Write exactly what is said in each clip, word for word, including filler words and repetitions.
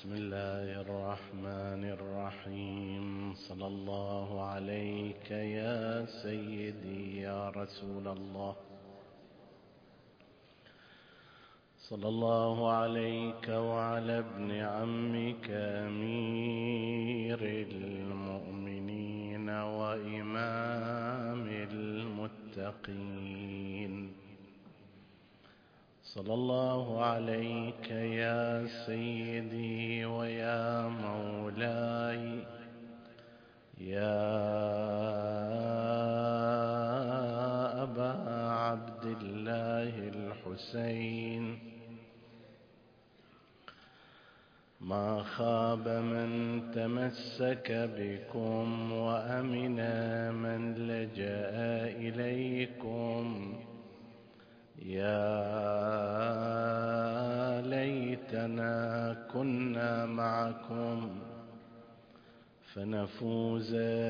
بسم الله الرحمن الرحيم. صلى الله عليك يا سيدي يا رسول الله، صلى الله عليك وعلى ابن عمك أمير المؤمنين وإمام المتقين. صلى الله عليك يا سيدي ويا مولاي يا أبا عبد الله الحسين. ما خاب من تمسك بكم وأمن من لجأ إليكم. يا ليتنا كنا معكم فنفوز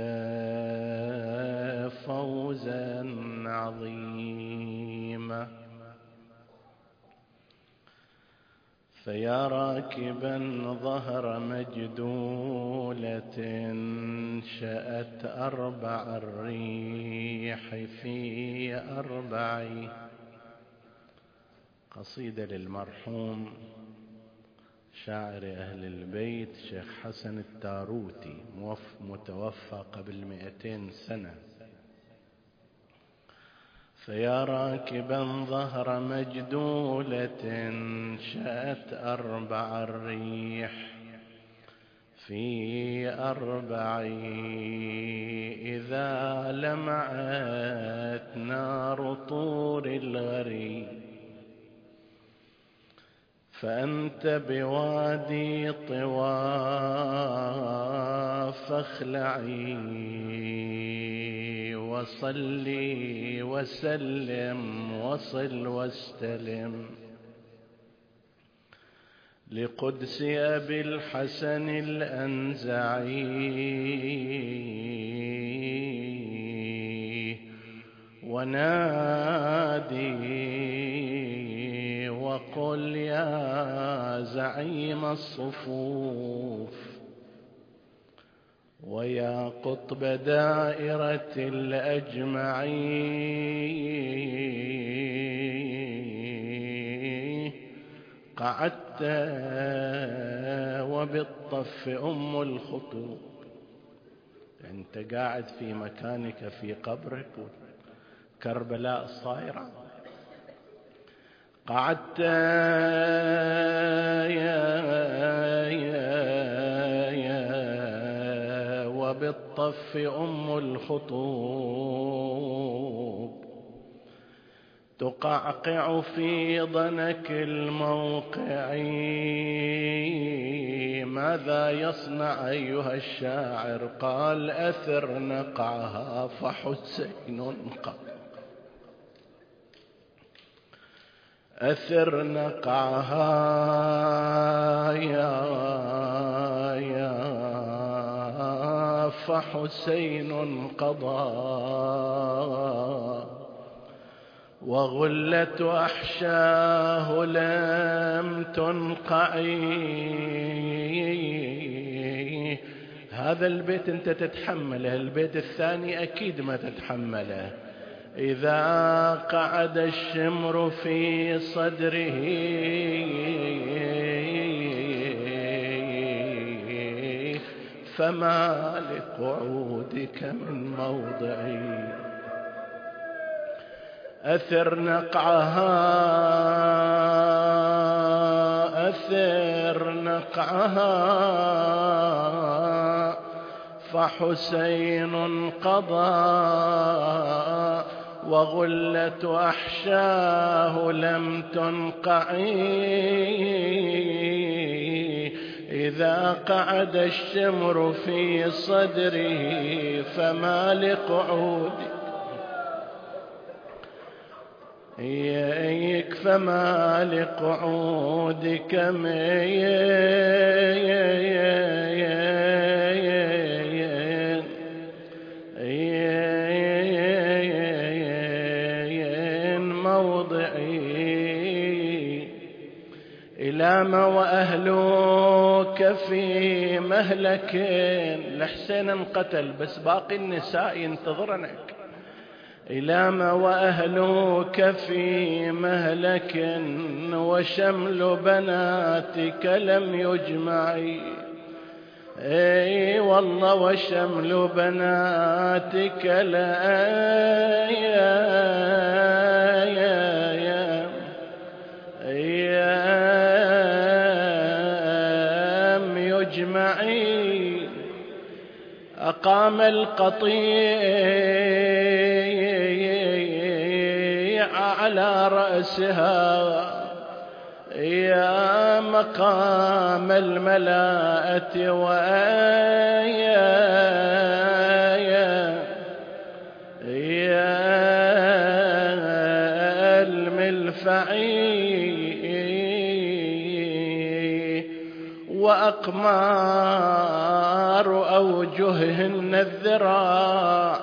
فوزا عظيما. فيا راكبا ظهر مجدولة شأت أربع الريح في أربع. قصيدة للمرحوم شاعر أهل البيت شيخ حسن التاروتي، متوفى قبل مئتين سنة. فيا راكبا ظهر مجدولة شأت أربع الريح في أربع. إذا لمعت نار طور الغري فأنت بوادي طوى فاخلعي وصلي وسلم وصل واستلم لقدس أبي الحسن الأنزعي ونادي وقل يا زعيم الصفوف ويا قطب دائرة الأجمعين. قعدت وبالطف أم الخطوب، أنت قاعد في مكانك في قبرك كربلاء صايرة. قعدت يا يا يا وبالطف أم الخطوب تقعقع في ضنك الموقع. ماذا يصنع أيها الشاعر؟ قال أثر نقعها فحسين قد أثر نقعها يا يا فحسين قضى وغلة أحشاه لم تنقعي. هذا البيت أنت تتحمله، البيت الثاني أكيد ما تتحمله. إذا قعد الشمر في صدره فما لقعودك من موضعي. أثر نقعها أثر نقعها فحسين قضى وغلة أحشاه لم تنقعي. إذا قعد الشمر في صدره فما لقعودك يك فما لقعودك موضعي. إلى ما وأهلك وأهلك في مهلك. الحسين انقتل بس باقي النساء ينتظرنك. إلى ما وأهلك في مهلك وشمل بناتك لم يجمعي. اي والله وشمل بناتك لا يا يا يا ايام يجمعي. اقام القطيع على رأسها يا مقام الملاءة ويا يا يا الملفعي. وأقمار أوجههن الذراع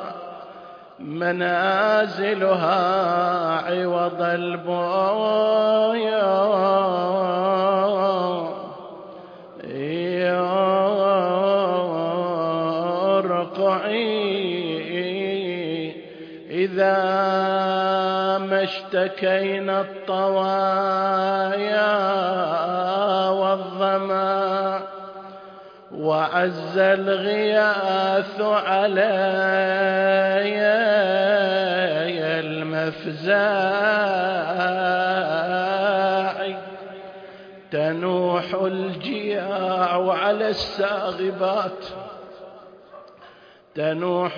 منازلها عوض البويا. يرقعي إذا ما اشتكينا الطوايا والظما وعز الغياث علي المفزاع. تنوح الجياع على الساغبات تنوح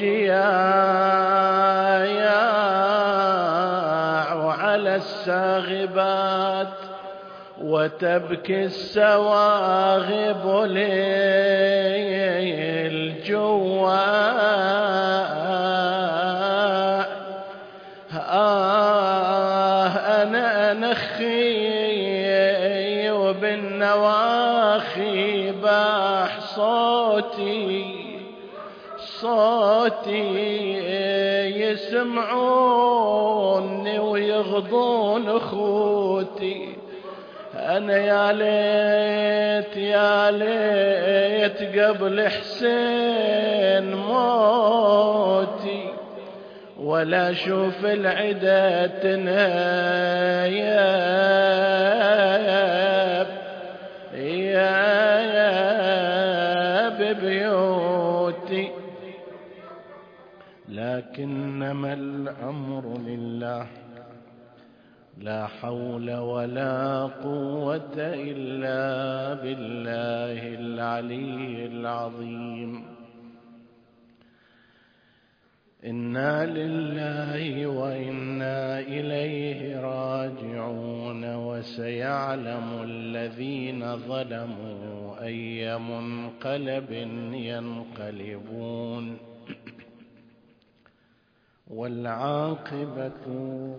الجياع على الساغبات وتبكي السواغب للجواع. آه أنا أنخي وبالنواخي باح صوتي صوتي يسمعوني ويغضون أخوتي. أنا يا ليت يا ليت قبل حسين موتي ولا أشوف العدا تنايب يا ببيوتي. لكنما الأمر لله لا حول ولا قوة إلا بالله العلي العظيم. إنا لله وإنا إليه راجعون. وسيعلم الذين ظلموا أي منقلب ينقلبون والعاقبة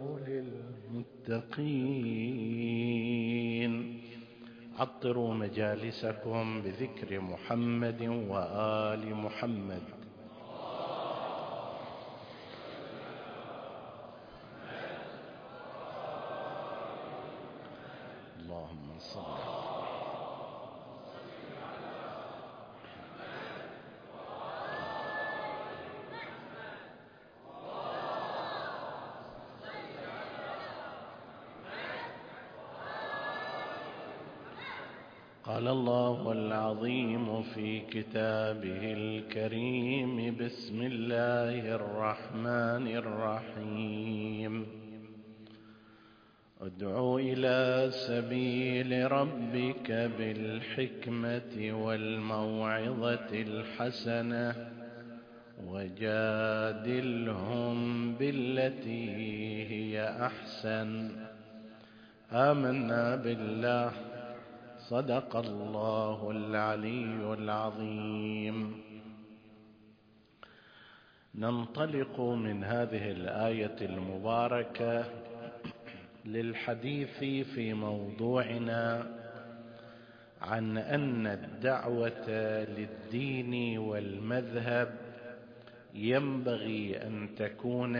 للمتقين. عطروا مجالسكم بذكر محمد وآل محمد. اللهم صل قال الله العظيم في كتابه الكريم بسم الله الرحمن الرحيم. ادع إلى سبيل ربك بالحكمة والموعظة الحسنة وجادلهم بالتي هي أحسن. آمنا بالله صدق الله العلي العظيم. ننطلق من هذه الآية المباركة للحديث في موضوعنا عن أن الدعوة للدين والمذهب ينبغي أن تكون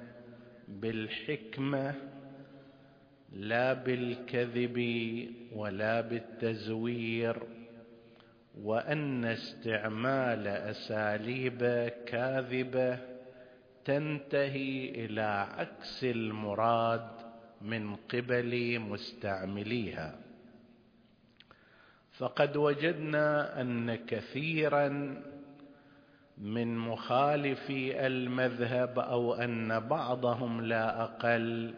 بالحكمة لا بالكذب ولا بالتزوير وأن استعمال أساليب كاذبة تنتهي إلى عكس المراد من قبل مستعمليها. فقد وجدنا أن كثيرا من مخالفي المذهب أو أن بعضهم لا أقل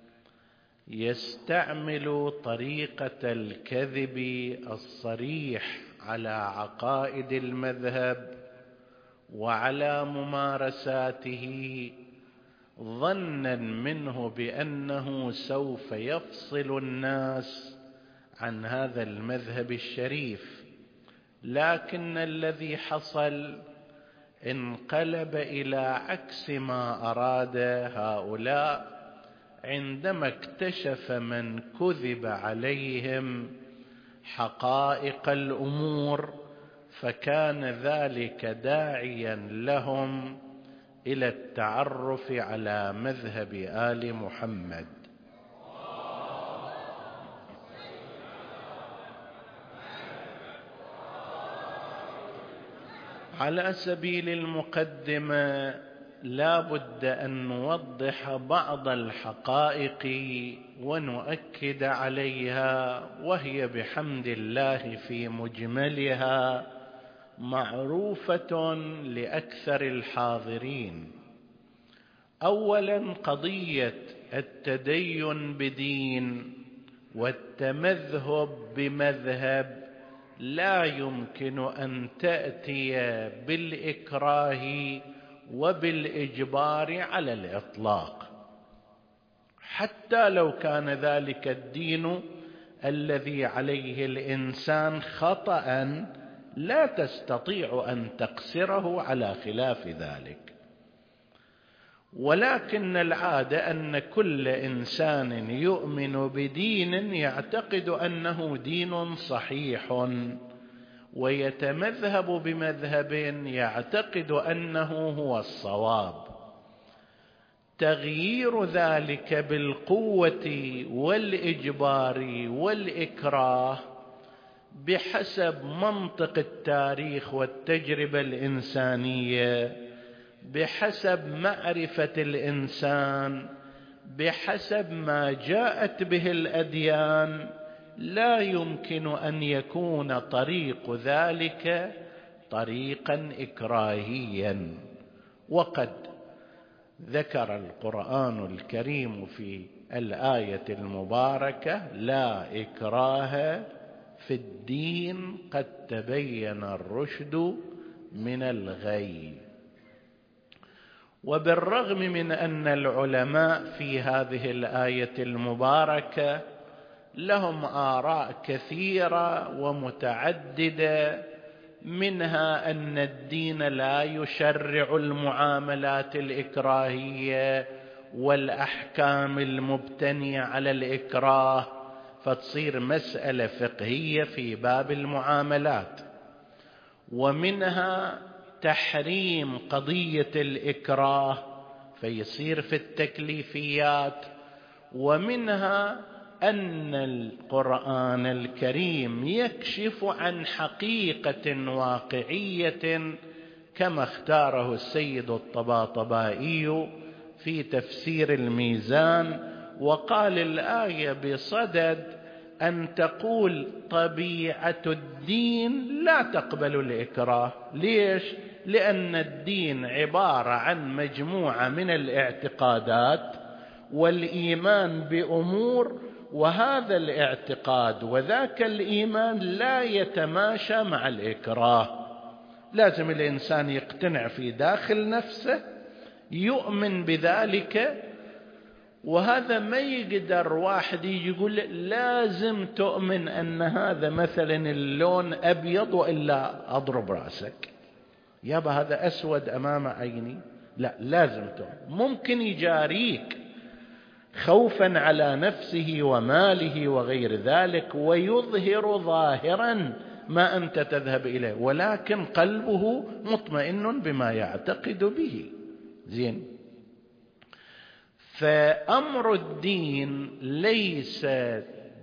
يستعمل طريقة الكذب الصريح على عقائد المذهب وعلى ممارساته ظنا منه بأنه سوف يفصل الناس عن هذا المذهب الشريف، لكن الذي حصل انقلب إلى عكس ما أراد هؤلاء عندما اكتشف من كذب عليهم حقائق الأمور، فكان ذلك داعيا لهم إلى التعرف على مذهب آل محمد. على سبيل المقدمة لا بد أن نوضح بعض الحقائق ونؤكد عليها، وهي بحمد الله في مجملها معروفة لأكثر الحاضرين. أولا، قضية التدين بدين والتمذهب بمذهب لا يمكن أن تأتي بالإكراه وبالإجبار على الإطلاق، حتى لو كان ذلك الدين الذي عليه الإنسان خطأ لا تستطيع أن تقصره على خلاف ذلك. ولكن العادة أن كل إنسان يؤمن بدين يعتقد أنه دين صحيح، ويتمذهب بمذهب يعتقد أنه هو الصواب. تغيير ذلك بالقوة والإجبار والإكراه بحسب منطق التاريخ والتجربة الإنسانية، بحسب معرفة الإنسان، بحسب ما جاءت به الأديان، لا يمكن أن يكون طريق ذلك طريقا إكراهيا. وقد ذكر القرآن الكريم في الآية المباركة: لا إكراه في الدين قد تبين الرشد من الغي. وبالرغم من أن العلماء في هذه الآية المباركة لهم آراء كثيرة ومتعددة، منها أن الدين لا يشرع المعاملات الإكراهية والأحكام المبتنية على الإكراه، فتصير مسألة فقهية في باب المعاملات، ومنها تحريم قضية الإكراه فيصير في التكليفيات، ومنها أن القرآن الكريم يكشف عن حقيقة واقعية كما اختاره السيد الطباطبائي في تفسير الميزان، وقال الآية بصدد أن تقول طبيعة الدين لا تقبل الإكراه. ليش؟ لأن الدين عبارة عن مجموعة من الاعتقادات والإيمان بأمور، وهذا الاعتقاد وذاك الإيمان لا يتماشى مع الإكراه. لازم الإنسان يقتنع في داخل نفسه، يؤمن بذلك، وهذا ما يقدر واحد يجي يقول لازم تؤمن أن هذا مثلا اللون أبيض وإلا أضرب رأسك، يابا هذا أسود أمام عيني، لا لازم تؤمن. ممكن يجاريك خوفا على نفسه وماله وغير ذلك ويظهر ظاهرا ما أنت تذهب إليه، ولكن قلبه مطمئن بما يعتقد به. زين، فأمر الدين ليس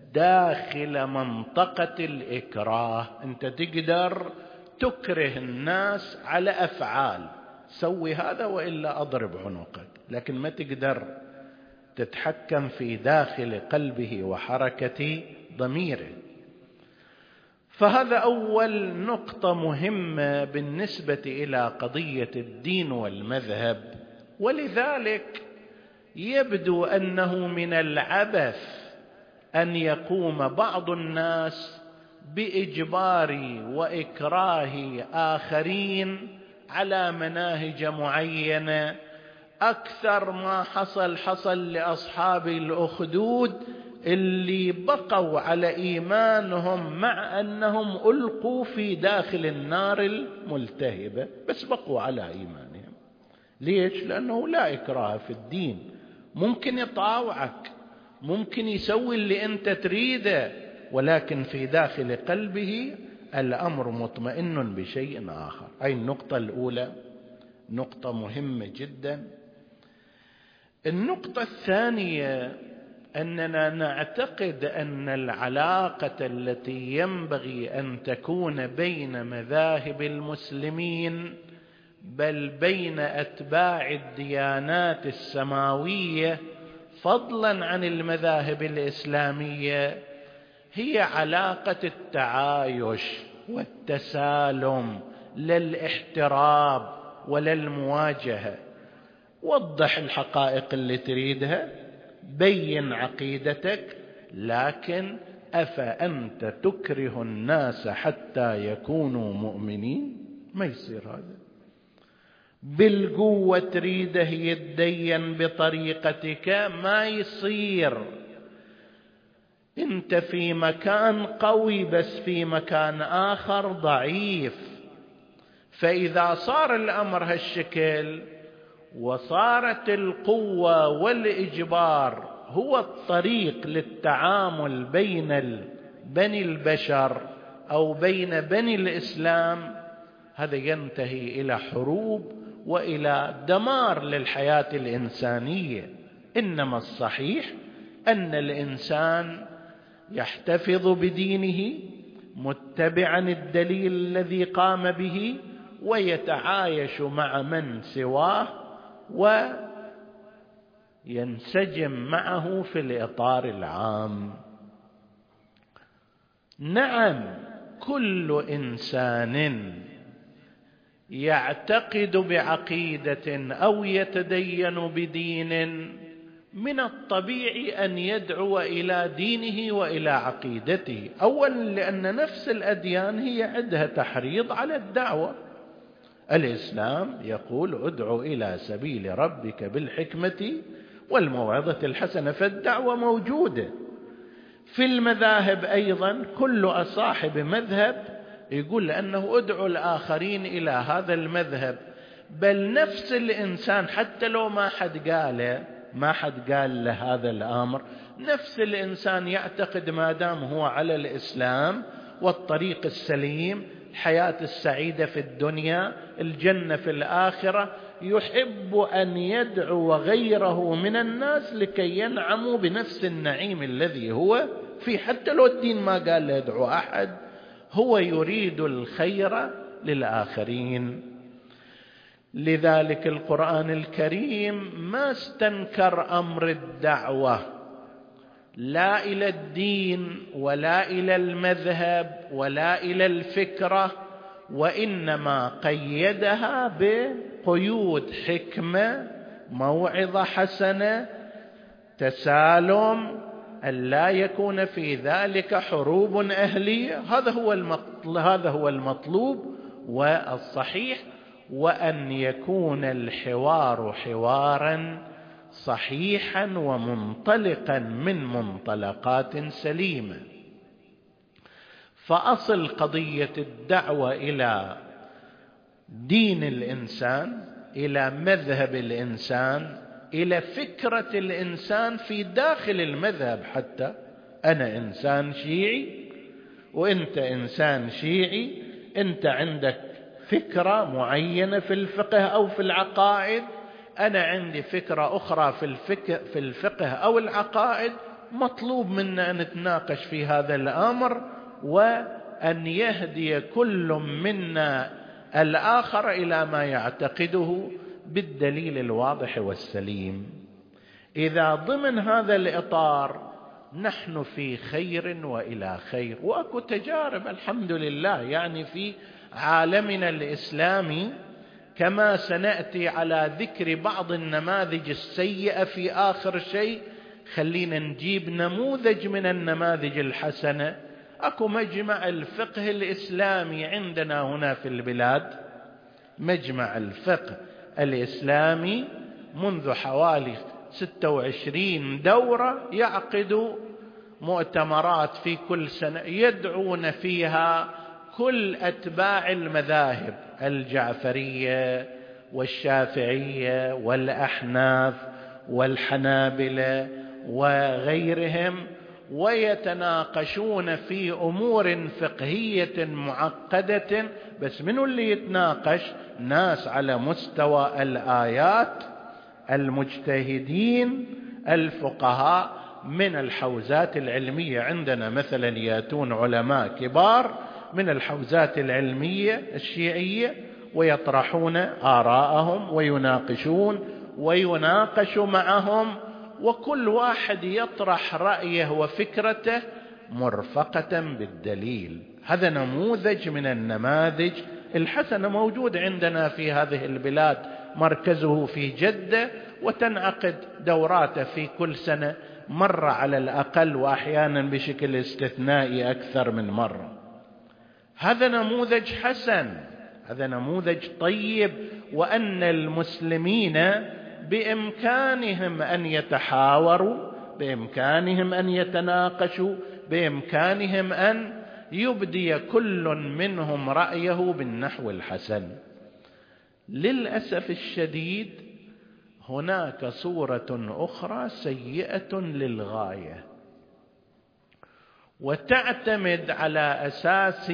داخل منطقة الإكراه. أنت تقدر تكره الناس على أفعال، سوي هذا وإلا أضرب عنقك، لكن ما تقدر تتحكم في داخل قلبه وحركة ضميره. فهذا أول نقطة مهمة بالنسبة إلى قضية الدين والمذهب. ولذلك يبدو أنه من العبث أن يقوم بعض الناس بإجبار وإكراه آخرين على مناهج معينة، أكثر ما حصل حصل لأصحاب الأخدود اللي بقوا على إيمانهم مع أنهم ألقوا في داخل النار الملتهبة، بس بقوا على إيمانهم. ليش؟ لأنه لا إكراه في الدين، ممكن يطاوعك، ممكن يسوي اللي أنت تريده، ولكن في داخل قلبه الأمر مطمئن بشيء آخر. أي النقطة الأولى نقطة مهمة جدا. النقطة الثانية أننا نعتقد أن العلاقة التي ينبغي أن تكون بين مذاهب المسلمين، بل بين أتباع الديانات السماوية فضلا عن المذاهب الإسلامية، هي علاقة التعايش والتسالم، لا الاحتراب ولا المواجهة. وضح الحقائق اللي تريدها، بين عقيدتك، لكن أفأنت تكره الناس حتى يكونوا مؤمنين؟ ما يصير هذا. بالقوة تريده يتدين بطريقتك، ما يصير. انت في مكان قوي بس في مكان آخر ضعيف. فإذا صار الأمر هالشكل وصارت القوة والإجبار هو الطريق للتعامل بين بني البشر أو بين بني الإسلام، هذا ينتهي إلى حروب وإلى دمار للحياة الإنسانية. إنما الصحيح أن الإنسان يحتفظ بدينه متبعا الدليل الذي قام به، ويتعايش مع من سواه وينسجم معه في الإطار العام. نعم، كل إنسان يعتقد بعقيدة أو يتدين بدين من الطبيعي أن يدعو إلى دينه وإلى عقيدته. أولا لأن نفس الأديان هي عندها تحريض على الدعوة. الإسلام يقول ادعو إلى سبيل ربك بالحكمة والموعظة الحسنة، فالدعوة موجودة. في المذاهب أيضا كل صاحب مذهب يقول أنه ادعو الآخرين إلى هذا المذهب، بل نفس الإنسان حتى لو ما حد قاله ما حد قال له هذا الأمر، نفس الإنسان يعتقد ما دام هو على الإسلام والطريق السليم، الحياة السعيدة في الدنيا، الجنة في الآخرة، يحب أن يدعو غيره من الناس لكي ينعموا بنفس النعيم الذي هو فيه، حتى لو الدين ما قال له يدعو أحد، هو يريد الخير للآخرين. لذلك القرآن الكريم ما استنكر أمر الدعوة لا إلى الدين ولا إلى المذهب ولا إلى الفكرة، وإنما قيدها بقيود حكمة، موعظة حسنة، تسالم، أن لا يكون في ذلك حروب أهلية. هذا هو المطلوب، هذا هو المطلوب والصحيح، وأن يكون الحوار حوارا صحيحا ومنطلقا من منطلقات سليمة. فأصل قضية الدعوة إلى دين الإنسان، إلى مذهب الإنسان، إلى فكرة الإنسان في داخل المذهب. حتى أنا إنسان شيعي وإنت إنسان شيعي، أنت عندك فكرة معينة في الفقه أو في العقائد، أنا عندي فكرة أخرى في الفقه, في الفقه أو العقائد، مطلوب منا أن نتناقش في هذا الأمر، وأن يهدي كل منا الآخر إلى ما يعتقده بالدليل الواضح والسليم. إذا ضمن هذا الإطار نحن في خير وإلى خير. وأكو تجارب الحمد لله يعني في عالمنا الإسلامي، كما سنأتي على ذكر بعض النماذج السيئة في آخر شيء. خلينا نجيب نموذج من النماذج الحسنة. أكو مجمع الفقه الإسلامي عندنا هنا في البلاد، مجمع الفقه الإسلامي منذ حوالي ستة وعشرين دورة يعقد مؤتمرات في كل سنة يدعون فيها كل أتباع المذاهب الجعفرية والشافعية والأحناف والحنابلة وغيرهم، ويتناقشون في أمور فقهية معقدة. بس منو اللي يتناقش؟ ناس على مستوى الآيات، المجتهدين الفقهاء من الحوزات العلمية. عندنا مثلا ياتون علماء كبار من الحوزات العلمية الشيعية ويطرحون آراءهم ويناقشون ويناقش معهم، وكل واحد يطرح رأيه وفكرته مرفقة بالدليل. هذا نموذج من النماذج الحسنة موجود عندنا في هذه البلاد، مركزه في جدة، وتنعقد دوراته في كل سنة مرة على الأقل، وأحيانا بشكل استثنائي أكثر من مرة. هذا نموذج حسن، هذا نموذج طيب، وأن المسلمين بإمكانهم أن يتحاوروا، بإمكانهم أن يتناقشوا، بإمكانهم أن يبدي كل منهم رأيه بالنحو الحسن. للأسف الشديد هناك صورة أخرى سيئة للغاية، وتعتمد على أساس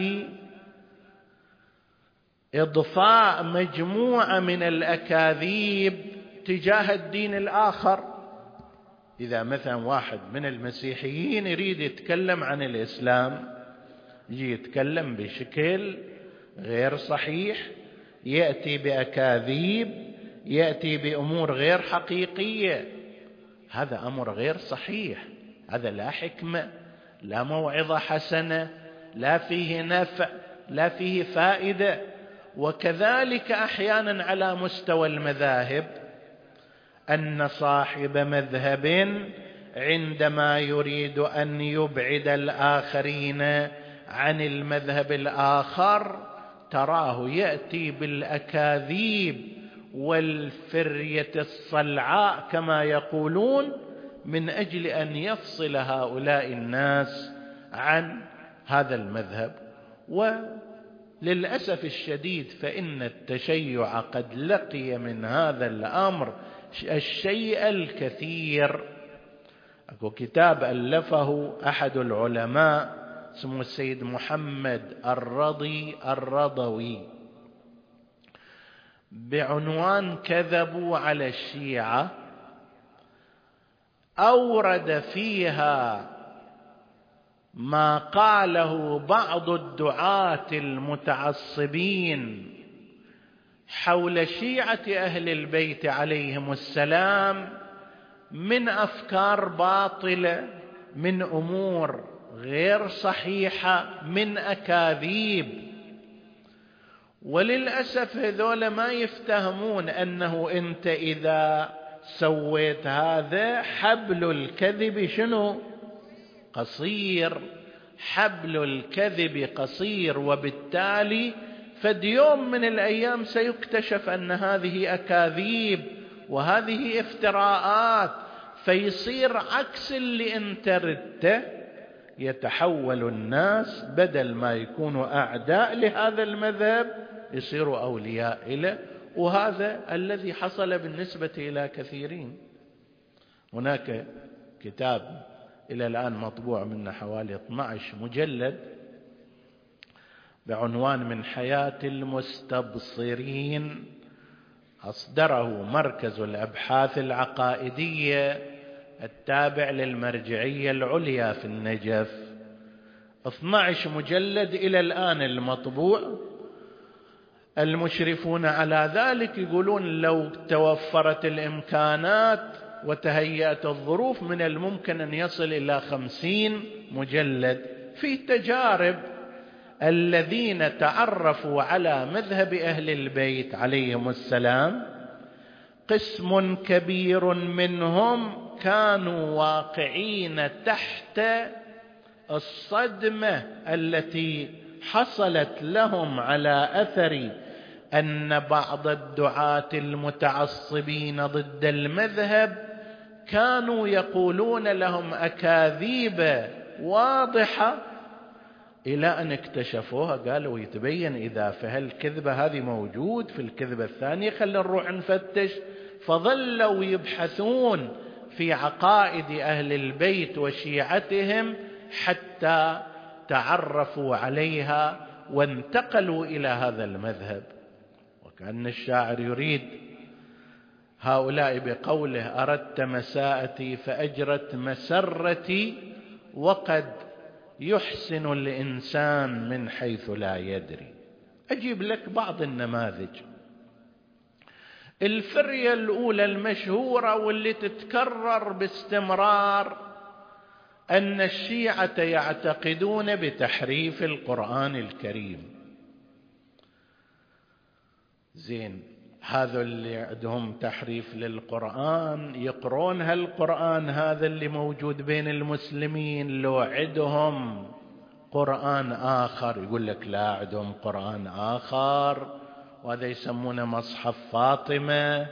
إضفاء مجموعة من الأكاذيب تجاه الدين الآخر. إذا مثلا واحد من المسيحيين يريد يتكلم عن الإسلام، يجي يتكلم بشكل غير صحيح، يأتي بأكاذيب، يأتي بأمور غير حقيقية. هذا أمر غير صحيح، هذا لا حكمة، لا موعظة حسنة، لا فيه نفع، لا فيه فائدة. وكذلك أحيانا على مستوى المذاهب، أن صاحب مذهب عندما يريد أن يبعد الآخرين عن المذهب الآخر تراه يأتي بالأكاذيب والفرية الصلعاء كما يقولون، من أجل أن يفصل هؤلاء الناس عن هذا المذهب. وللأسف الشديد فإن التشيع قد لقي من هذا الأمر الشيء الكثير. أكو كتاب ألفه أحد العلماء اسمه السيد محمد الرضي الرضوي بعنوان كذبوا على الشيعة، أورد فيها ما قاله بعض الدعاة المتعصبين حول شيعة أهل البيت عليهم السلام من أفكار باطلة، من أمور غير صحيحة، من أكاذيب. وللأسف هذول ما يفتهمون أنه أنت إذا سويت هذا حبل الكذب شنو؟ قصير. حبل الكذب قصير، وبالتالي فد يوم من الأيام سيكتشف أن هذه أكاذيب وهذه افتراءات، فيصير عكس اللي انت ردته. يتحول الناس بدل ما يكونوا أعداء لهذا المذهب يصيروا أولياء له، وهذا الذي حصل بالنسبة إلى كثيرين. هناك كتاب إلى الآن مطبوع منه حوالي اثني عشر مجلد بعنوان من حياة المستبصرين، أصدره مركز الأبحاث العقائدية التابع للمرجعية العليا في النجف، اثني عشر مجلد إلى الآن المطبوع. المشرفون على ذلك يقولون لو توفرت الإمكانات وتهيأت الظروف من الممكن أن يصل إلى خمسين مجلد في تجارب الذين تعرفوا على مذهب أهل البيت عليهم السلام. قسم كبير منهم كانوا واقعين تحت الصدمة التي حصلت لهم على أثر أن بعض الدعاة المتعصبين ضد المذهب كانوا يقولون لهم أكاذيب واضحة، إلى أن اكتشفوها. قالوا يتبين إذا في هالكذبة هذه موجود في الكذبة الثانية، خلينا نروح نفتش. فظلوا يبحثون في عقائد أهل البيت وشيعتهم حتى تعرفوا عليها وانتقلوا إلى هذا المذهب. وكأن الشاعر يريد هؤلاء بقوله: أردت مساءتي فأجرت مسرتي، وقد يحسن الإنسان من حيث لا يدري. أجيب لك بعض النماذج. الفرية الأولى المشهورة واللي تتكرر باستمرار أن الشيعة يعتقدون بتحريف القرآن الكريم. زين، هذا اللي عندهم تحريف للقرآن يقرون هالقرآن هذا اللي موجود بين المسلمين، لو عندهم قرآن آخر يقول لك لا، عندهم قرآن آخر وهذا يسمونه مصحف فاطمة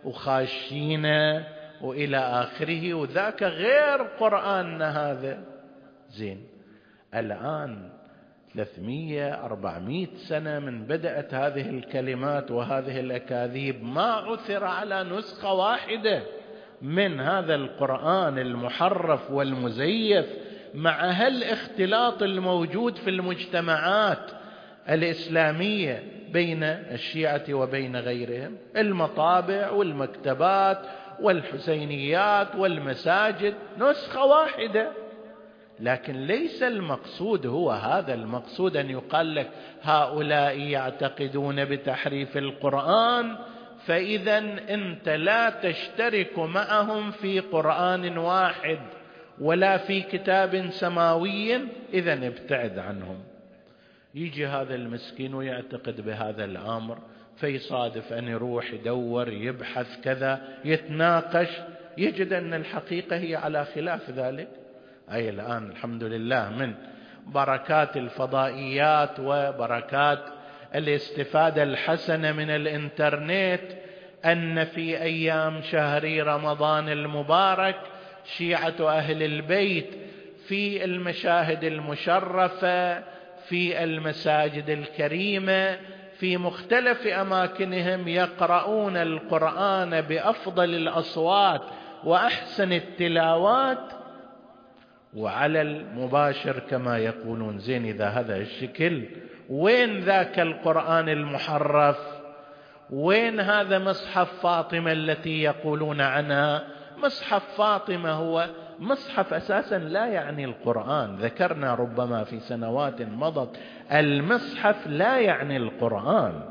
وخاشينة وإلى آخره، وذاك غير قرآننا هذا. زين، الآن ثلاثمئة أربعمئة سنة من بدأت هذه الكلمات وهذه الأكاذيب، ما عثر على نسخة واحدة من هذا القرآن المحرف والمزيف، مع هالاختلاط الموجود في المجتمعات الإسلامية بين الشيعة وبين غيرهم. المطابع والمكتبات والحسينيات والمساجد نسخة واحدة. لكن ليس المقصود هو هذا، المقصود أن يقال لك هؤلاء يعتقدون بتحريف القرآن، فإذا أنت لا تشترك معهم في قرآن واحد ولا في كتاب سماوي، إذا ابتعد عنهم. يجي هذا المسكين ويعتقد بهذا الأمر، فيصادف أن يروح يدور يبحث كذا يتناقش، يجد أن الحقيقة هي على خلاف ذلك. أي الآن الحمد لله من بركات الفضائيات وبركات الاستفادة الحسنة من الإنترنت أن في أيام شهر رمضان المبارك شيعة أهل البيت في المشاهد المشرفة في المساجد الكريمة في مختلف أماكنهم يقرؤون القرآن بأفضل الأصوات وأحسن التلاوات وعلى المباشر كما يقولون. زين، إذا هذا الشكل وين ذاك القرآن المحرف؟ وين هذا مصحف فاطمة التي يقولون عنها؟ مصحف فاطمة هو مصحف أساسا لا يعني القرآن. ذكرنا ربما في سنوات مضت المصحف لا يعني القرآن.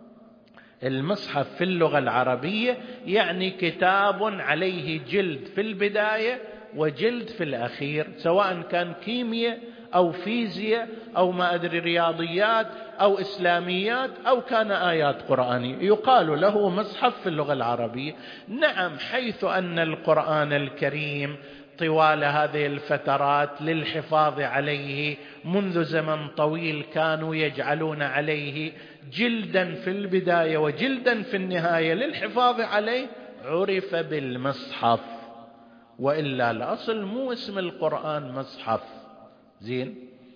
المصحف في اللغة العربية يعني كتاب عليه جلد في البداية وجلد في الأخير، سواء كان كيمياء أو فيزياء أو ما أدري رياضيات أو إسلاميات أو كان آيات قرآنية، يقال له مصحف في اللغة العربية. نعم، حيث أن القرآن الكريم طوال هذه الفترات للحفاظ عليه منذ زمن طويل كانوا يجعلون عليه جلدا في البداية وجلدا في النهاية للحفاظ عليه، عرف بالمصحف، وإلا الأصل مو اسم القرآن مصحف. زين،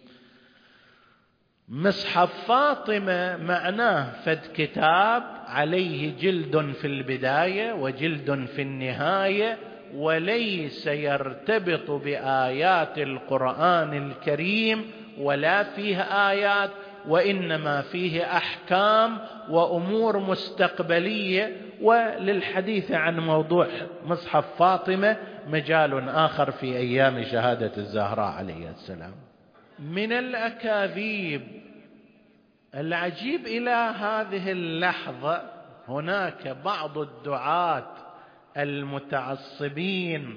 مصحف فاطمة معناه فد كتاب عليه جلد في البداية وجلد في النهاية، وليس يرتبط بآيات القرآن الكريم ولا فيه آيات وإنما فيه أحكام وأمور مستقبلية. وللحديث عن موضوع مصحف فاطمة مجال آخر في أيام شهادة الزهراء عليه السلام. من الأكاذيب العجيب إلى هذه اللحظة هناك بعض الدعاة المتعصبين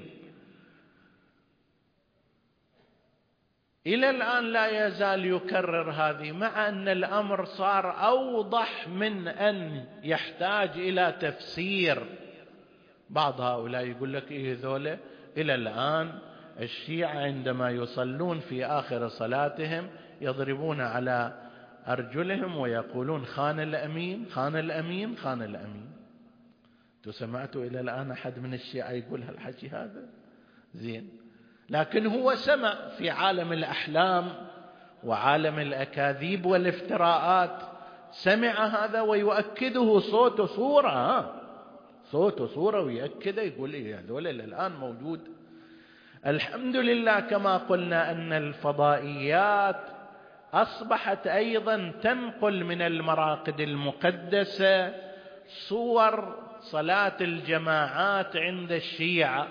إلى الآن لا يزال يكرر هذه، مع أن الأمر صار أوضح من أن يحتاج إلى تفسير. بعض هؤلاء يقول لك إيه ذولا إلى الآن الشيعة عندما يصلون في آخر صلاتهم يضربون على أرجلهم ويقولون خان الأمين خان الأمين خان الأمين. سمعتوا إلى الآن أحد من الشيعة يقول هالحكي هذا؟ زين، لكن هو سمع في عالم الأحلام وعالم الأكاذيب والافتراءات، سمع هذا ويؤكده صوت صورة، صوت صورة ويأكده، يقول إيه هذول إلى الآن موجود. الحمد لله كما قلنا أن الفضائيات أصبحت أيضا تنقل من المراقد المقدسة صور صلاة الجماعات عند الشيعة،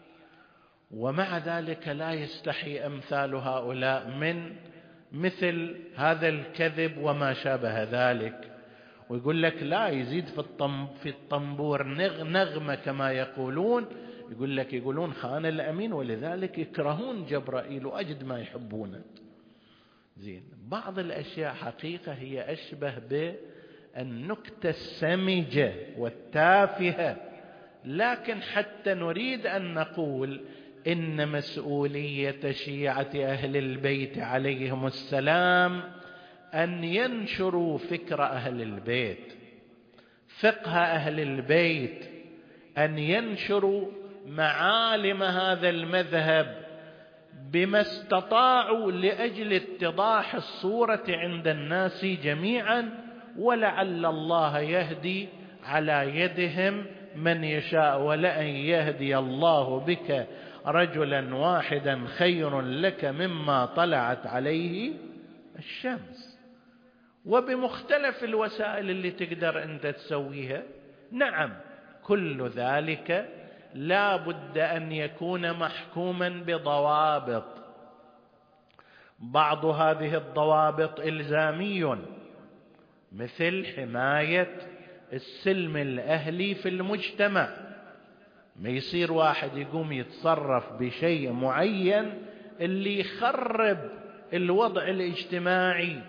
ومع ذلك لا يستحي أمثال هؤلاء من مثل هذا الكذب وما شابه ذلك. ويقول لك لا يزيد في الطنبور نغمة كما يقولون، يقول لك يقولون خان الأمين ولذلك يكرهون جبرائيل وأجد ما يحبونه. زين، بعض الأشياء حقيقة هي أشبه بالنكتة السمجة والتافهة، لكن حتى نريد أن نقول إن مسؤولية شيعة أهل البيت عليهم السلام أن ينشروا فكر أهل البيت، فقه أهل البيت، أن ينشروا معالم هذا المذهب بما استطاعوا لأجل اتضاح الصورة عند الناس جميعا، ولعل الله يهدي على يدهم من يشاء، ولأن يهدي الله بك رجلا واحدا خير لك مما طلعت عليه الشمس. وبمختلف الوسائل اللي تقدر أنت تسويها. نعم، كل ذلك لا بد أن يكون محكوما بضوابط، بعض هذه الضوابط إلزامي، مثل حماية السلم الأهلي في المجتمع. ما يصير واحد يقوم يتصرف بشيء معين اللي يخرب الوضع الاجتماعي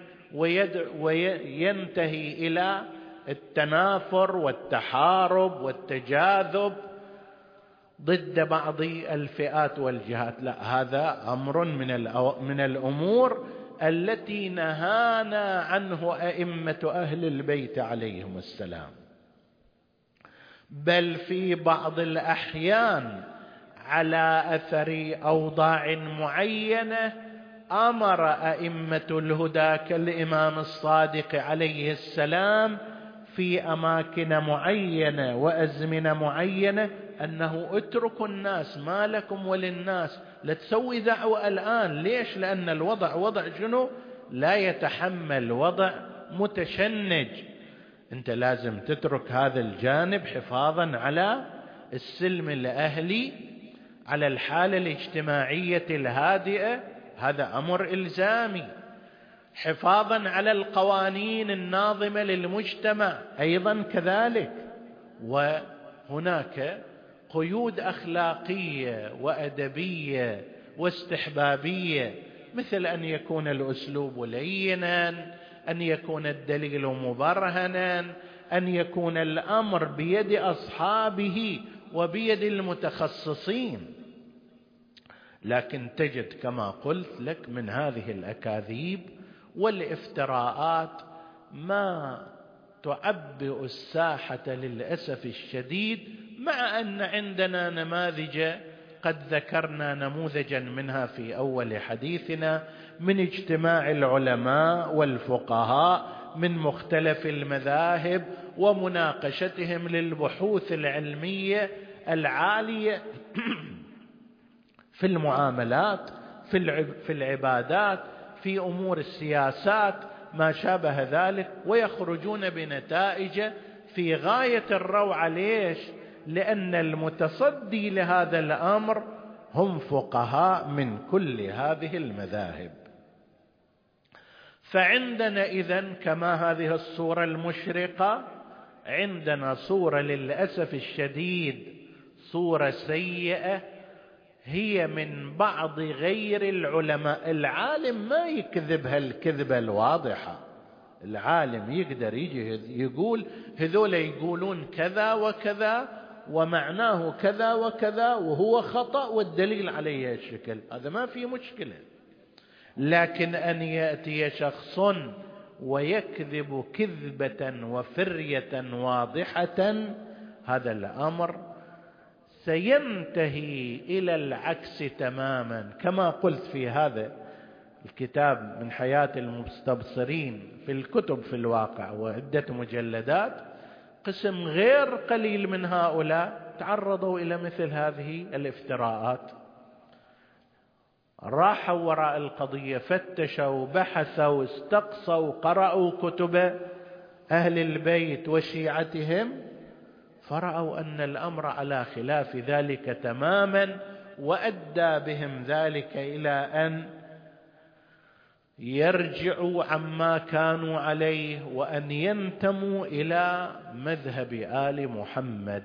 وينتهي إلى التنافر والتحارب والتجاذب ضد بعض الفئات والجهات. لا، هذا أمر من من الأمور التي نهانا عنه أئمة أهل البيت عليهم السلام. بل في بعض الأحيان على أثر أوضاع معينة أمر أئمة الهدى كالإمام الصادق عليه السلام في أماكن معينة وأزمنة معينة أنه اتركوا الناس، ما لكم وللناس، لا تسوي دعوة الآن. ليش؟ لأن الوضع وضع شنو؟ لا يتحمل، وضع متشنج. أنت لازم تترك هذا الجانب حفاظا على السلم الأهلي، على الحالة الاجتماعية الهادئة، هذا أمر إلزامي. حفاظا على القوانين الناظمة للمجتمع أيضا كذلك. وهناك قيود أخلاقية وأدبية واستحبابية، مثل أن يكون الأسلوب لينا، أن يكون الدليل مبرهنا، أن يكون الأمر بيد أصحابه وبيد المتخصصين. لكن تجد كما قلت لك من هذه الأكاذيب والافتراءات ما تعبئ الساحة للأسف الشديد، مع أن عندنا نماذج قد ذكرنا نموذجا منها في أول حديثنا من اجتماع العلماء والفقهاء من مختلف المذاهب ومناقشتهم للبحوث العلمية العالية في المعاملات، في العبادات، في أمور السياسات، ما شابه ذلك، ويخرجون بنتائج في غاية الروعة. ليش؟ لأن المتصدي لهذا الأمر هم فقهاء من كل هذه المذاهب. فعندنا إذن كما هذه الصورة المشرقة، عندنا صورة للأسف الشديد صورة سيئة، هي من بعض غير العلماء. العالم ما يكذب هالكذبة الواضحة، العالم يقدر يجي يقول هذول يقولون كذا وكذا ومعناه كذا وكذا وهو خطأ والدليل عليه الشكل، هذا ما في مشكلة. لكن أن يأتي شخص ويكذب كذبة وفرية واضحة، هذا الأمر سينتهي إلى العكس تماما. كما قلت في هذا الكتاب من حياة المستبصرين في الكتب في الواقع وعدة مجلدات، قسم غير قليل من هؤلاء تعرضوا إلى مثل هذه الافتراءات، راحوا وراء القضية، فتشوا بحثوا استقصوا قرأوا كتب أهل البيت وشيعتهم، فرأوا أن الأمر على خلاف ذلك تماما، وأدى بهم ذلك إلى أن يرجعوا عما كانوا عليه وأن ينتموا إلى مذهب آل محمد.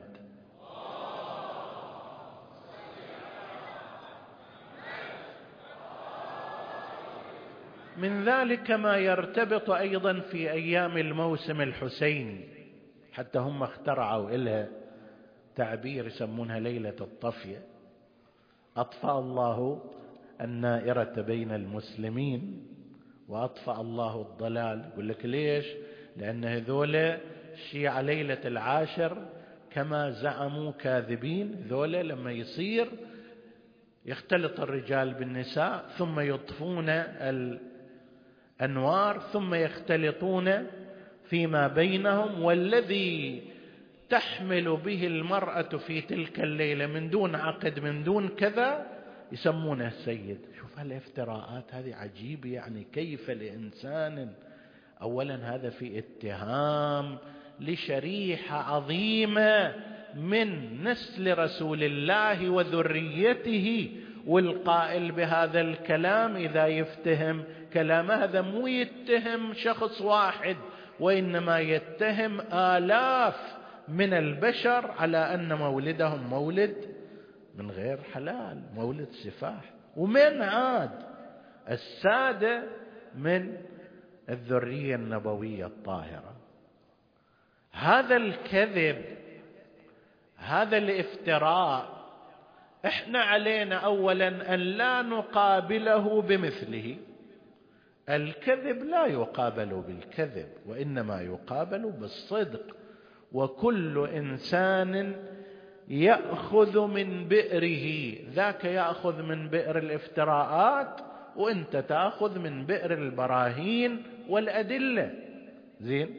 من ذلك ما يرتبط أيضا في أيام الموسم الحسيني، حتى هم اخترعوا إلها تعبير يسمونها ليلة الطفية، أطفأ الله النائرة بين المسلمين وأطفأ الله الضلال. يقول لك ليش؟ لأن هذول الشيعة ليلة العاشر كما زعموا كاذبين، هذول لما يصير يختلط الرجال بالنساء ثم يطفون الأنوار ثم يختلطون فيما بينهم، والذي تحمل به المرأة في تلك الليلة من دون عقد من دون كذا يسمونه السيد. شوف هالافتراءات هذه عجيبة، يعني كيف لإنسان، أولا هذا في اتهام لشريحة عظيمة من نسل رسول الله وذريته، والقائل بهذا الكلام إذا يفتهم كلام هذا مو يتهم شخص واحد، وإنما يتهم آلاف من البشر على أن مولدهم مولد من غير حلال، مولد سفاح. ومن عاد السادة من الذرية النبوية الطاهرة. هذا الكذب، هذا الافتراء، احنا علينا اولا ان لا نقابله بمثله. الكذب لا يقابل بالكذب، وانما يقابل بالصدق. وكل انسان يأخذ من بئره، ذاك يأخذ من بئر الافتراءات وانت تأخذ من بئر البراهين والأدلة. زين.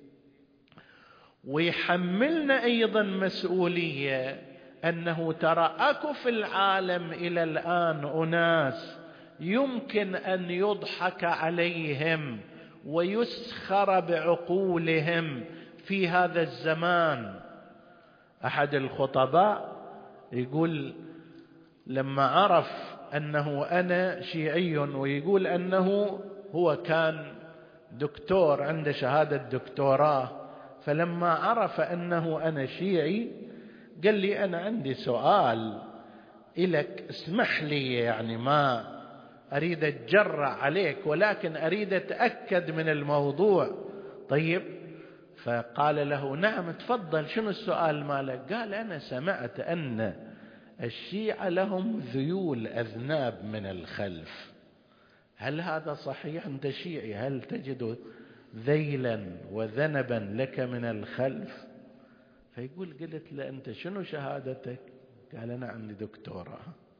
ويحملنا أيضا مسؤولية أنه ترى أكو في العالم إلى الآن أناس يمكن أن يضحك عليهم ويسخر بعقولهم في هذا الزمان. أحد الخطباء يقول لما عرف أنه أنا شيعي، ويقول أنه هو كان دكتور عنده شهادة دكتوراه، فلما عرف أنه أنا شيعي قال لي أنا عندي سؤال إلك، اسمح لي، يعني ما أريد أتجرأ عليك ولكن أريد أتأكد من الموضوع. طيب، فقال له نعم تفضل، شنو السؤال مالك؟ قال أنا سمعت أن الشيعة لهم ذيول أذناب من الخلف، هل هذا صحيح؟ أنت شيعي، هل تجد ذيلا وذنبا لك من الخلف؟ فيقول قلت له أنت شنو شهادتك؟ قال أنا عندي دكتوراه.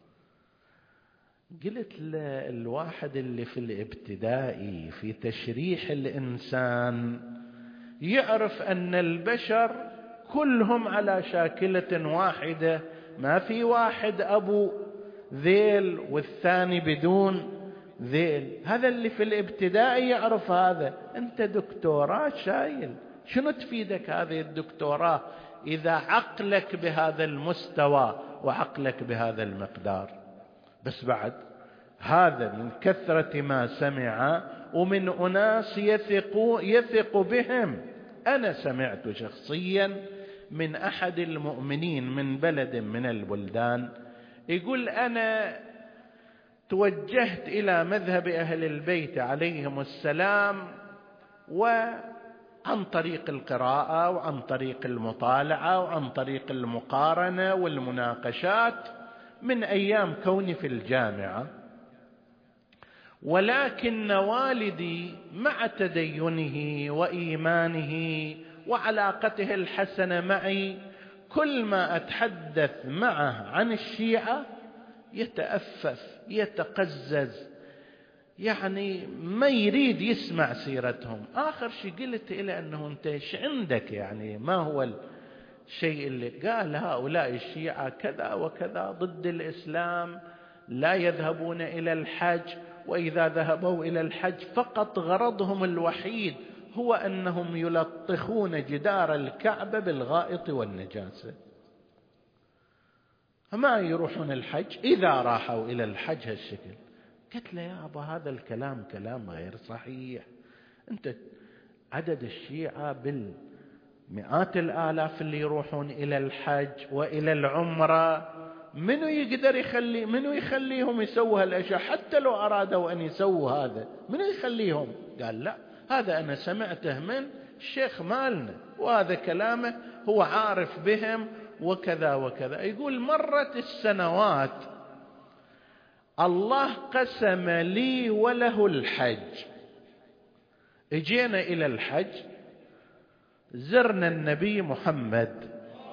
قلت له الواحد اللي في الابتدائي في تشريح الإنسان يعرف أن البشر كلهم على شاكلة واحدة، ما في واحد أبو ذيل والثاني بدون ذيل. هذا اللي في الابتدائي يعرف هذا. أنت دكتوراه شايل، شنو تفيدك هذه الدكتوراه إذا عقلك بهذا المستوى وعقلك بهذا المقدار؟ بس بعد هذا من كثرة ما سمع ومن أناس يثق, يثق بهم. أنا سمعت شخصيا من أحد المؤمنين من بلد من البلدان يقول أنا توجهت إلى مذهب أهل البيت عليهم السلام، وعن طريق القراءة وعن طريق المطالعة وعن طريق المقارنة والمناقشات من أيام كوني في الجامعة، ولكن والدي مع تدينه وإيمانه وعلاقته الحسنة معي كل ما أتحدث معه عن الشيعة يتأفف يتقزز، يعني ما يريد يسمع سيرتهم. آخر شيء قلت إلى أنه أنت إيش عندك، يعني ما هو الشيء اللي قال هؤلاء الشيعة كذا وكذا ضد الإسلام، لا يذهبون إلى الحج، وإذا ذهبوا إلى الحج فقط غرضهم الوحيد هو أنهم يلطخون جدار الكعبة بالغائط والنجاسة، فما يروحون الحج. إذا راحوا إلى الحج هالشكل. قلت له يا أبا هذا الكلام كلام غير صحيح. أنت عدد الشيعة بالمئات الآلاف اللي يروحون إلى الحج وإلى العمرة، منو يقدر يخلي منو يخليهم يسووا هالأشياء؟ حتى لو أرادوا أن يسووا هذا منو يخليهم؟ قال لا، هذا أنا سمعته من الشيخ مالنا، وهذا كلامه هو عارف بهم وكذا وكذا. يقول مرت السنوات الله قسم لي وله الحج، اجينا إلى الحج، زرنا النبي محمد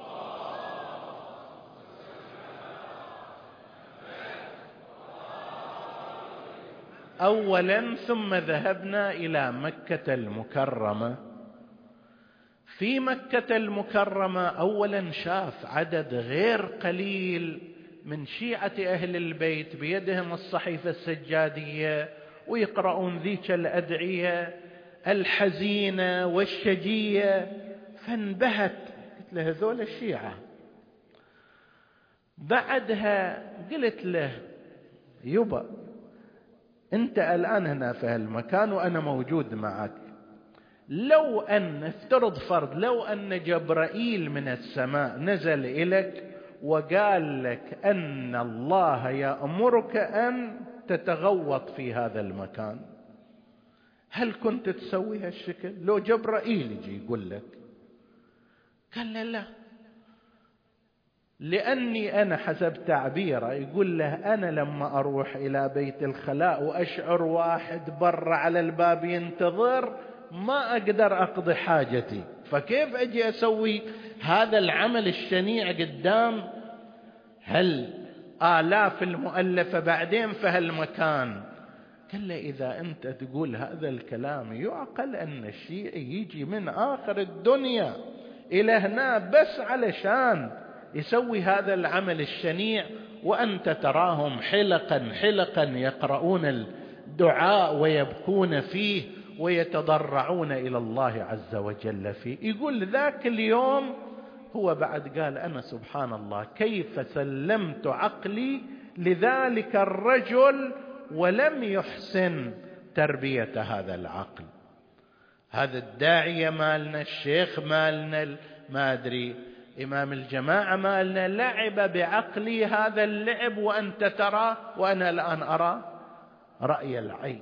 أولا، ثم ذهبنا إلى مكة المكرمة. في مكة المكرمة أولا شاف عدد غير قليل من شيعة أهل البيت بيدهم الصحيفة السجادية ويقرؤون ذيك الأدعية الحزينة والشجية، فانبهت. قلت له هذول الشيعة. بعدها قلت له يبا أنت الآن هنا في هالمكان وأنا موجود معك، لو أن افترض فرض لو أن جبرائيل من السماء نزل إليك وقال لك أن الله يأمرك أن تتغوط في هذا المكان، هل كنت تسوي هالشكل؟ لو جبرائيل يجي يقول لك. قال له لا، لأني أنا حسب تعبيره يقول له أنا لما أروح إلى بيت الخلاء وأشعر واحد برا على الباب ينتظر ما أقدر أقضي حاجتي، فكيف أجي أسوي هذا العمل الشنيع قدام هل آلاف المؤلفة بعدين في هالمكان؟ قال له إذا أنت تقول هذا الكلام يعقل أن الشيعي يجي من آخر الدنيا إلى هنا بس علشان يسوي هذا العمل الشنيع، وأنت تراهم حلقا حلقا يقرؤون الدعاء ويبكون فيه ويتضرعون إلى الله عز وجل فيه. يقول ذاك اليوم هو بعد قال أنا سبحان الله كيف سلمت عقلي لذلك الرجل ولم يحسن تربية هذا العقل. هذا الداعية مالنا، الشيخ مالنا، ما أدري إمام الجماعة مالنا، لعب بعقلي هذا اللعب وأنت ترى وأنا الآن أرى رأي العين.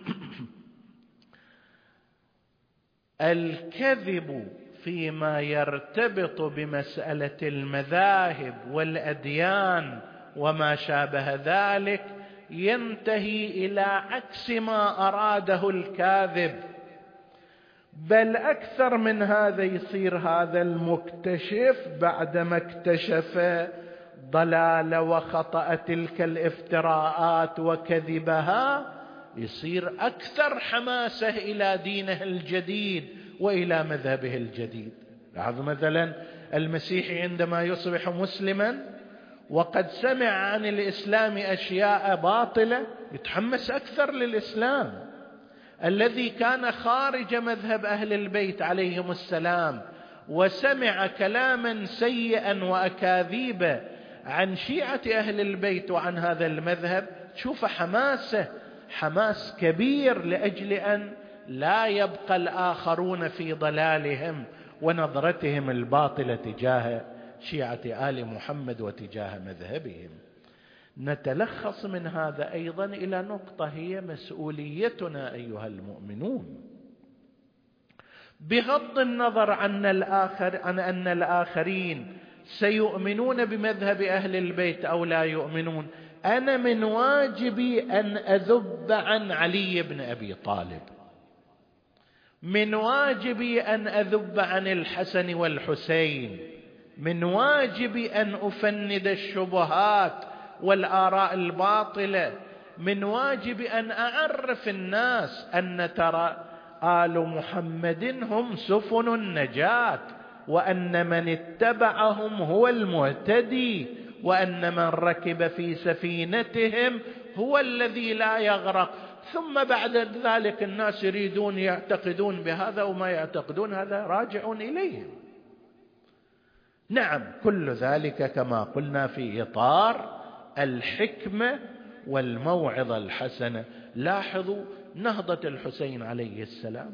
الكذب فيما يرتبط بمسألة المذاهب والأديان وما شابه ذلك ينتهي إلى عكس ما أراده الكاذب، بل أكثر من هذا. يصير هذا المكتشف بعدما اكتشف ضلال وخطأ تلك الافتراءات وكذبها يصير أكثر حماسة إلى دينه الجديد وإلى مذهبه الجديد. لاحظ مثلا المسيحي عندما يصبح مسلما وقد سمع عن الإسلام أشياء باطلة يتحمس أكثر للإسلام. الذي كان خارج مذهب أهل البيت عليهم السلام وسمع كلاما سيئا وأكاذيب عن شيعة أهل البيت وعن هذا المذهب، تشوف حماسه حماس كبير لأجل أن لا يبقى الآخرون في ضلالهم ونظرتهم الباطلة تجاه شيعة آل محمد وتجاه مذهبهم. نتلخص من هذا أيضا إلى نقطة هي مسؤوليتنا أيها المؤمنون، بغض النظر عن الآخر عن أن الآخرين سيؤمنون بمذهب أهل البيت أو لا يؤمنون. أنا من واجبي أن أذب عن علي بن أبي طالب، من واجبي أن أذب عن الحسن والحسين، من واجبي أن أفند الشبهات والآراء الباطلة، من واجبي أن أعرف الناس أن ترى آل محمد هم سفن النجاة، وأن من اتبعهم هو المهتدي، وأن من ركب في سفينتهم هو الذي لا يغرق. ثم بعد ذلك الناس يريدون يعتقدون بهذا وما يعتقدون هذا راجع إليهم. نعم، كل ذلك كما قلنا في إطار الحكمة والموعظة الحسنة. لاحظوا نهضة الحسين عليه السلام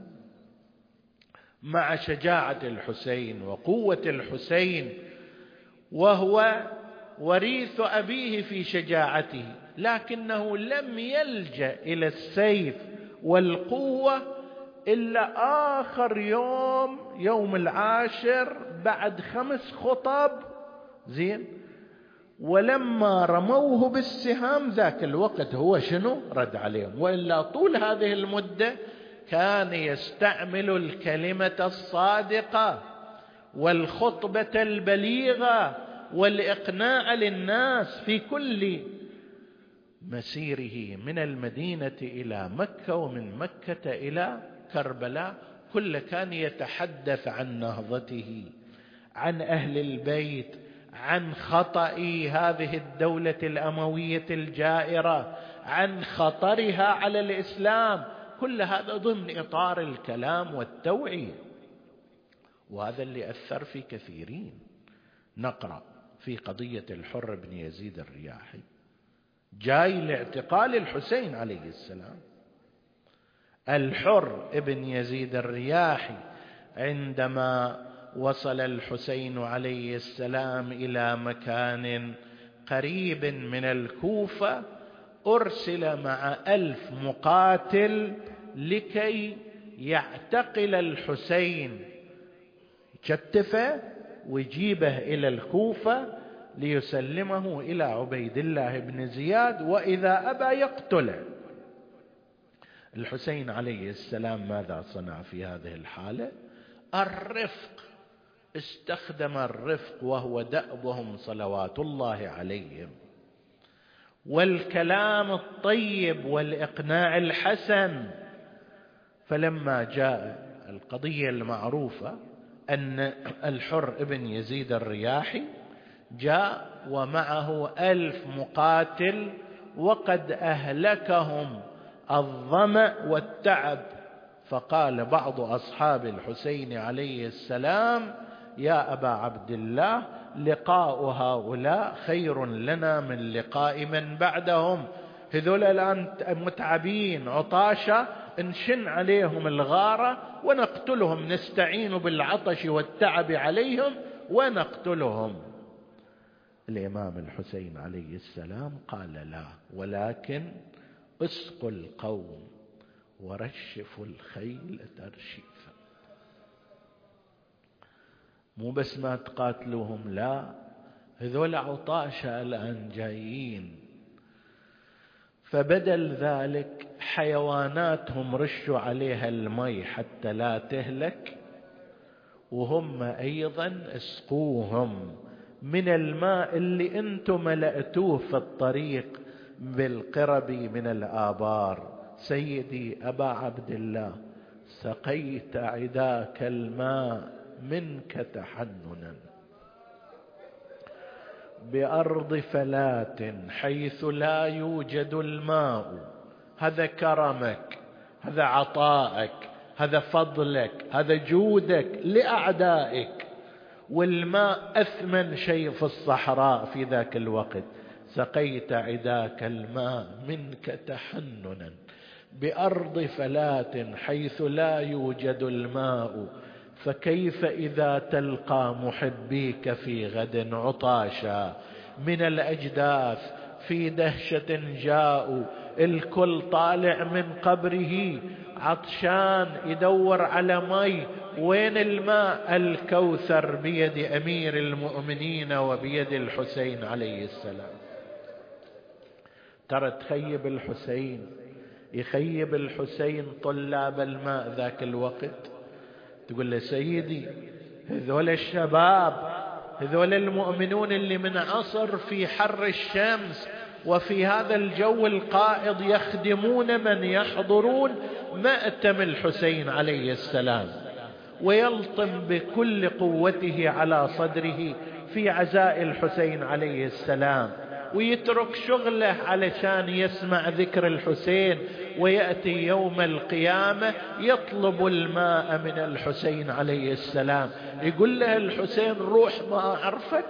مع شجاعة الحسين وقوة الحسين، وهو وريث أبيه في شجاعته، لكنه لم يلجأ إلى السيف والقوة إلا آخر يوم، يوم العاشر بعد خمس خطب زين. ولما رموه بالسهام ذاك الوقت هو شنو رد عليهم، وإلا طول هذه المدة كان يستعمل الكلمة الصادقة والخطبة البليغة والإقناع للناس في كل مسيره من المدينة إلى مكة ومن مكة إلى كربلاء. كل كان يتحدث عن نهضته، عن أهل البيت، عن خطأ هذه الدولة الأموية الجائرة، عن خطرها على الإسلام. كل هذا ضمن إطار الكلام والتوعية، وهذا اللي أثر في كثيرين. نقرأ في قضية الحر بن يزيد الرياحي، جاي لاعتقال الحسين عليه السلام. الحر بن يزيد الرياحي عندما وصل الحسين عليه السلام إلى مكان قريب من الكوفة أرسل مع ألف مقاتل لكي يعتقل الحسين، يكتفه ويجيبه إلى الكوفة ليسلمه إلى عبيد الله بن زياد، وإذا أبى يقتله. الحسين عليه السلام ماذا صنع في هذه الحالة؟ الرفق، استخدم الرفق وهو دأبهم صلوات الله عليهم، والكلام الطيب والإقناع الحسن. فلما جاء القضية المعروفة أن الحر ابن يزيد الرياحي جاء ومعه ألف مقاتل وقد أهلكهم الظمأ والتعب، فقال بعض أصحاب الحسين عليه السلام: يا أبا عبد الله، لقاء هؤلاء خير لنا من لقاء من بعدهم. هذول الآن متعبين عطاشة، نشن عليهم الغارة ونقتلهم، نستعين بالعطش والتعب عليهم ونقتلهم. الإمام الحسين عليه السلام قال: لا، ولكن اسقوا القوم ورشفوا الخيل ترشيفا. مو بس ما تقاتلوهم، لا، هذول عطاشة الآن جايين. فبدل ذلك حيواناتهم رشوا عليها المي حتى لا تهلك، وهم أيضا اسقوهم من الماء اللي انتم ملأتوه في الطريق بالقرب من الآبار. سيدي أبا عبد الله، سقيت عداك الماء منك تحننا، بأرض فلات حيث لا يوجد الماء. هذا كرمك، هذا عطائك، هذا فضلك، هذا جودك لأعدائك. والماء أثمن شيء في الصحراء في ذاك الوقت. سقيت عداك الماء منك تحننا بأرض فلات حيث لا يوجد الماء. فكيف إذا تلقى محبيك في غد عطاشا من الأجداث في دهشة جاءوا، الكل طالع من قبره عطشان يدور على مي. وين الماء؟ الكوثر بيد أمير المؤمنين وبيد الحسين عليه السلام. ترى تخيب الحسين، يخيب الحسين طلاب الماء ذاك الوقت. تقول له سيدي هذول الشباب، هذول المؤمنون اللي من عصر في حر الشمس وفي هذا الجو القائض يخدمون من يحضرون مأتم الحسين عليه السلام، ويلطم بكل قوته على صدره في عزاء الحسين عليه السلام، ويترك شغله علشان يسمع ذكر الحسين، ويأتي يوم القيامة يطلب الماء من الحسين عليه السلام. يقول له الحسين روح ما أعرفك؟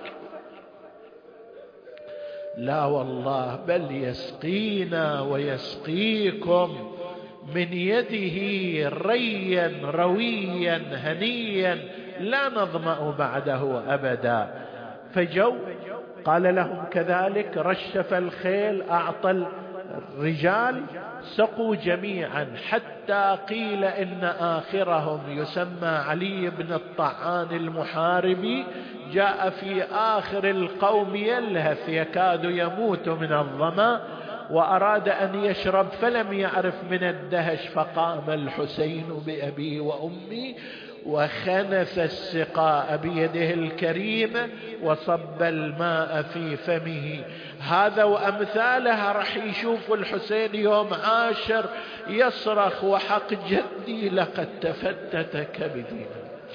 لا والله، بل يسقينا ويسقيكم من يده ريا رويا هنيا لا نظمأ بعده أبدا. فجو قال لهم كذلك، رشف الخيل، أعطى الرجال، سقوا جميعا، حتى قيل إن آخرهم يسمى علي بن الطعان المحاربي جاء في آخر القوم يلهث يكاد يموت من الظمأ، وأراد أن يشرب فلم يعرف من الدهش، فقام الحسين بأبي وأمي وخنث السقاء بيده الكريمة وصب الماء في فمه. هذا وأمثالها رح يشوف الحسين يوم عاشر يصرخ وحق جدي لقد تفتت كبدي.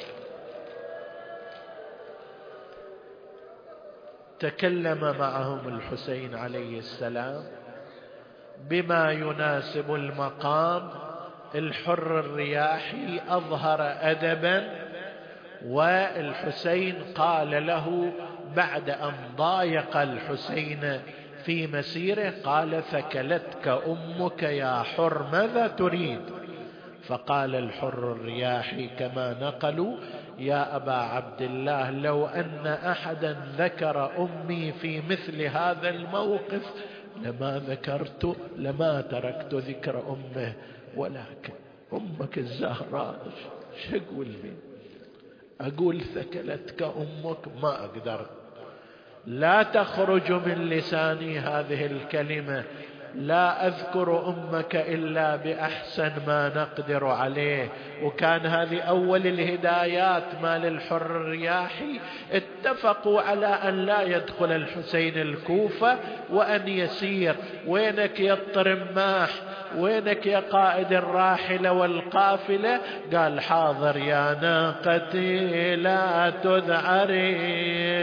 تكلم معهم الحسين عليه السلام بما يناسب المقام. الحر الرياحي أظهر أدبا، والحسين قال له بعد أن ضايق الحسين في مسيره، قال ثكلتك أمك يا حر ماذا تريد؟ فقال الحر الرياحي كما نقلوا: يا أبا عبد الله، لو أن أحدا ذكر أمي في مثل هذا الموقف لما ذكرت لما تركت ذكر أمه، ولكن أمك الزهراء شو أقول لي؟ أقول ثكلتك أمك ما أقدر، لا تخرج من لساني هذه الكلمة، لا أذكر أمك إلا بأحسن ما نقدر عليه. وكان هذه أول الهدايات مال الحر الرياحي. اتفقوا على أن لا يدخل الحسين الكوفة وأن يسير. وينك يا الطرماح؟ وينك يا قائد الراحلة والقافلة؟ قال حاضر يا ناقتي لا تذعري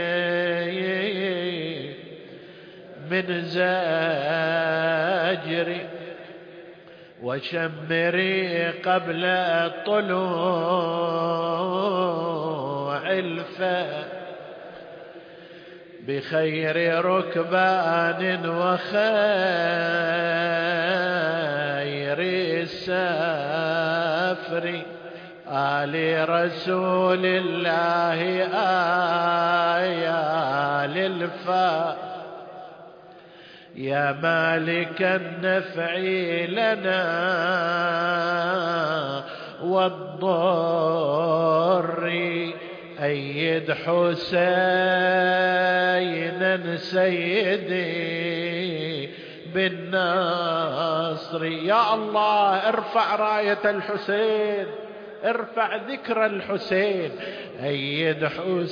من زاجري وشمري قبل طلوع الفجر بخير ركبان وخير السفر آل رسول الله آيال الفا يا مالك النفع لنا والضر أيد حسينا سيدي بالنصر. يا الله ارفع راية الحسين، ارفع ذكر الحسين. أيد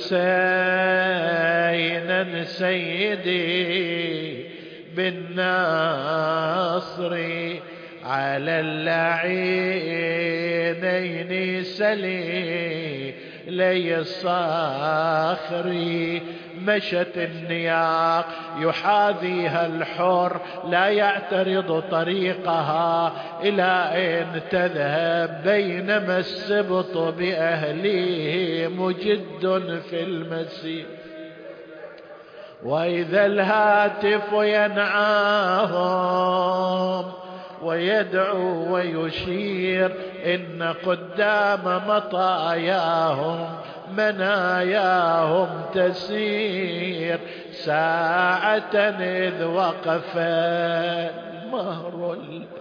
حسينا سيدي بالنصر على اللعينين سلي لي الصخري. مشت النياق يحاذيها الحر لا يعترض طريقها إلى أين تذهب، بينما السبط بأهله مجد في المسير. وإذا الهاتف ينعاهم ويدعو ويشير إن قدام مطاياهم مناياهم تسير. ساعة إذ وقف المهر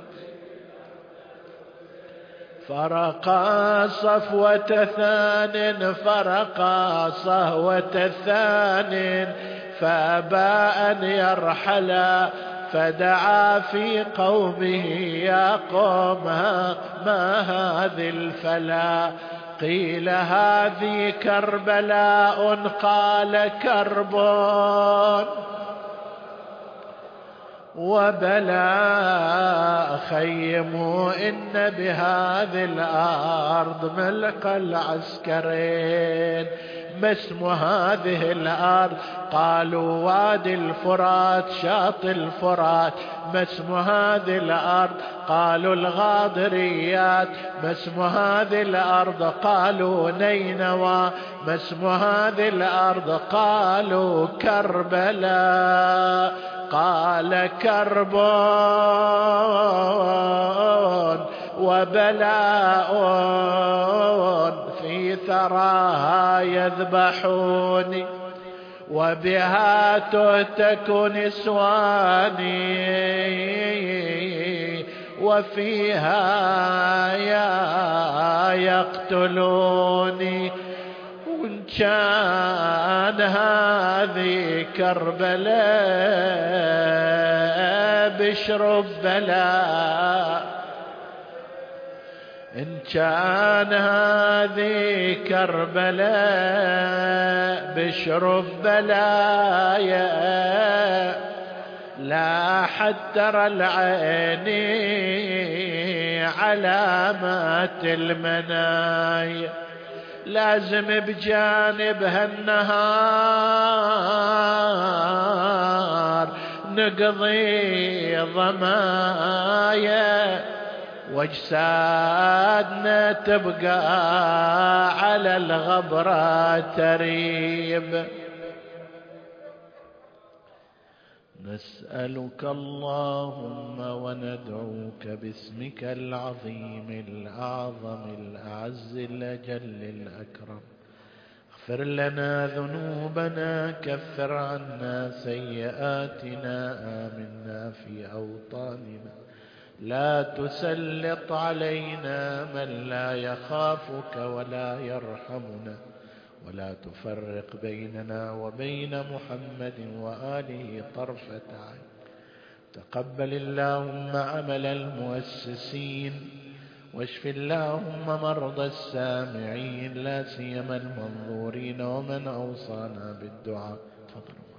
فرقا صفوة ثان، فرقا صهوة ثان، فأبى أن يرحلا فدعا في قومه يا قوم ما هذه الفلا. قيل هذه كربلاء، قال كرب وبلاء. خيموا إن بهذه الأرض ملك العسكرين. ما اسم هذه الأرض؟ قالوا وادي الفرات شاطئ الفرات. ما اسم هذه الأرض؟ قالوا الغاضريات. ما اسم هذه الأرض؟ قالوا نينوى. ما اسم هذه الأرض؟ قالوا كربلاء. قال كرب وبلاء في ثراها يذبحوني وبها تهتك نسواني وفيها يقتلوني. وإن كان هذه كربلاء بشر بلاء، إن كان هذه كربلاء بشر بلايا لا حد ترى العين علامات المنايا. لازم بجانبها النهار نقضي ضمايا واجسادنا تبقى على الغبرة تريب. نسألك اللهم وندعوك باسمك العظيم الأعظم الأعز الأجل الأكرم. اغفر لنا ذنوبنا، كفر عنا سيئاتنا، آمنا في أوطاننا، لا تسلط علينا من لا يخافك ولا يرحمنا، ولا تفرق بيننا وبين محمد وآله طرفة عين. تقبل اللهم عمل المؤسسين، واشف اللهم مرضى السامعين لا سيما المنظورين ومن أوصانا بالدعاء. تفضلوا.